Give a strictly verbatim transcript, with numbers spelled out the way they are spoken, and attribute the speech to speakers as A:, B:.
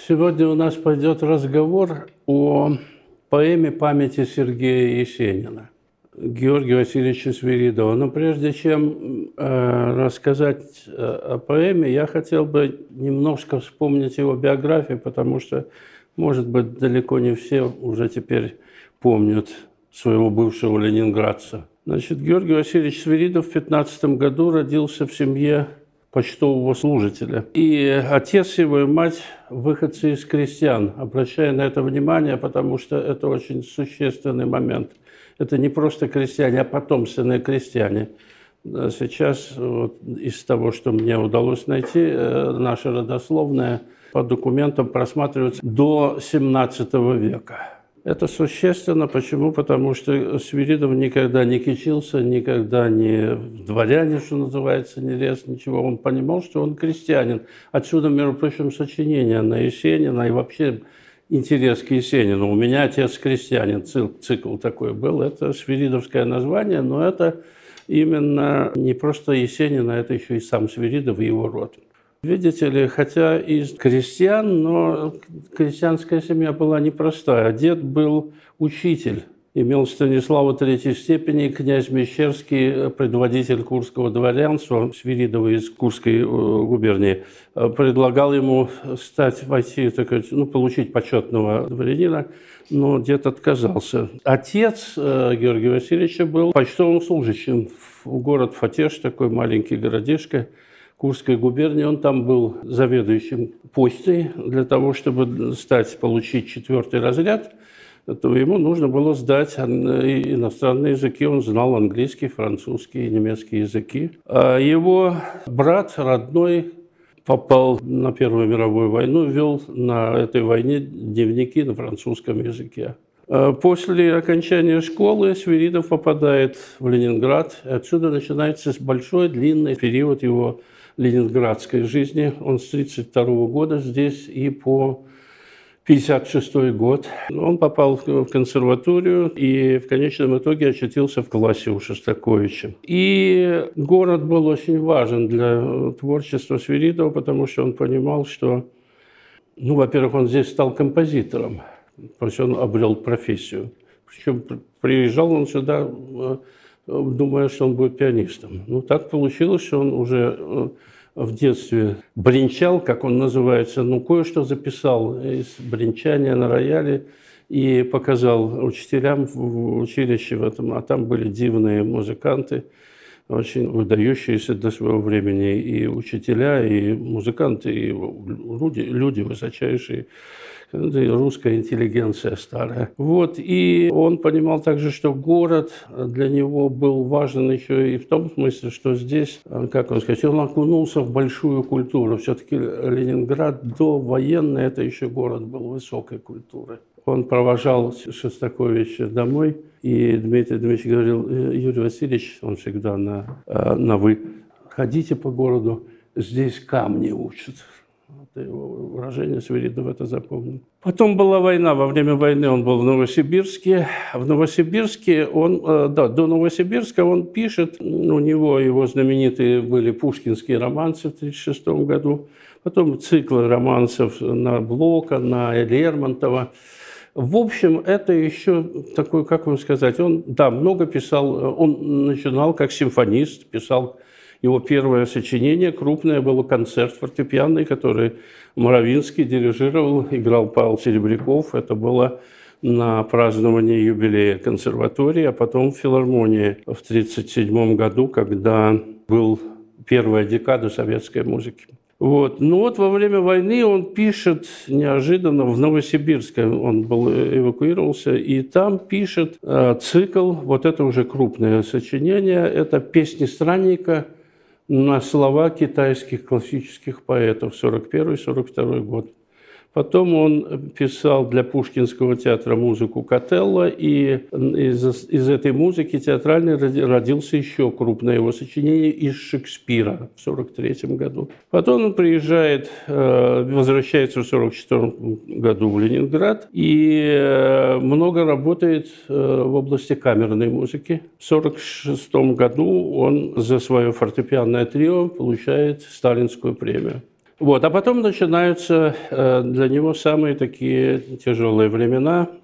A: Сегодня у нас пойдет разговор о поэме памяти Сергея Есенина, Георгия Васильевича Свиридова. Но прежде чем э, рассказать о поэме, я хотел бы немножко вспомнить его биографию, потому что, может быть, далеко не все уже теперь помнят своего бывшего ленинградца. Значит, Георгий Васильевич Свиридов в пятнадцатом году родился в семье почтового служителя. И отец его и мать – выходцы из крестьян. Обращая на это внимание, потому что это очень существенный момент. Это не просто крестьяне, а потомственные крестьяне. Сейчас вот, из того, что мне удалось найти, наша родословная по документам просматривается до семнадцатого века. Это существенно. Почему? Потому что Свиридов никогда не кичился, никогда не в дворяне, что называется, не лез, ничего. Он понимал, что он крестьянин. Отсюда, между прочим, сочинение на Есенина и вообще интерес к Есенину. У меня отец крестьянин, цикл такой был. Это свиридовское название, но это именно не просто Есенин, а это еще и сам Свиридов и его род. Видите ли, хотя из крестьян, но крестьянская семья была непростая. Дед был учитель, имел Станислава третьей степени, князь Мещерский, предводитель курского дворянства, Свиридова из Курской губернии, предлагал ему стать, войти, так сказать, ну, получить почетного дворянина, но дед отказался. Отец Георгия Васильевича был почтовым служащим в город Фатеж, такой маленький городишко, Курской губернии. Он там был заведующим почтой. Для того, чтобы стать, получить четвертый разряд, то ему нужно было сдать иностранные языки. Он знал английский, французский и немецкий языки. А его брат родной попал на Первую мировую войну, вел на этой войне дневники на французском языке. После окончания школы Свиридов попадает в Ленинград. Отсюда начинается большой, длинный период его ленинградской жизни. Он с тридцать второго года здесь и по пятьдесят шестой год. Он попал в консерваторию и в конечном итоге очутился в классе у Шостаковича. И город был очень важен для творчества Свиридова, потому что он понимал, что, ну, во-первых, он здесь стал композитором, то есть он обрел профессию. Причем приезжал он сюда, думая, что он будет пианистом. Ну, так получилось, что он уже в детстве бренчал, как он называется, ну, кое-что записал из бренчания на рояле и показал учителям в училище в этом, а там были дивные музыканты, очень выдающиеся для своего времени и учителя, и музыканты, и люди, люди высочайшие. Русская интеллигенция старая. Вот. И он понимал также, что город для него был важен еще и в том смысле, что здесь, как он сказал, он окунулся в большую культуру. Все-таки Ленинград до военной это еще город был высокой культуры. Он провожал Шостаковича домой, и Дмитрий Дмитриевич говорил: Юрий Васильевич, он всегда на, на «вы», ходите по городу, здесь камни учат. Это его выражение, Свиридов это запомнил. Потом была война. Во время войны он был в Новосибирске. В Новосибирске он, да, до Новосибирска он пишет, у него его знаменитые были пушкинские романсы в тысяча девятьсот тридцать шестом году, потом циклы романсов на Блока, на Лермонтова. В общем, это еще такой, как вам сказать, он, да, много писал, он начинал как симфонист, писал. Его первое сочинение крупное было концерт фортепианный, который Моровинский дирижировал, играл Павел Серебряков. Это было на праздновании юбилея консерватории, а потом в филармонии в тридцать седьмом году, когда был первая декада советской музыки. Вот. Ну вот во время войны он пишет неожиданно в Новосибирске, он был, эвакуировался, и там пишет э, цикл, вот это уже крупное сочинение, это «Песни странника» на слова китайских классических поэтов, сорок первый — сорок второй год. Потом он писал для Пушкинского театра музыку Котелло, и из, из этой музыки театральной родился еще крупное его сочинение из Шекспира в сорок третьем году. Потом он приезжает, возвращается в сорок четвёртом году в Ленинград и много работает в области камерной музыки. В сорок шестом году он за свое фортепианное трио получает сталинскую премию. Вот, а потом начинаются э, для него самые такие тяжелые времена.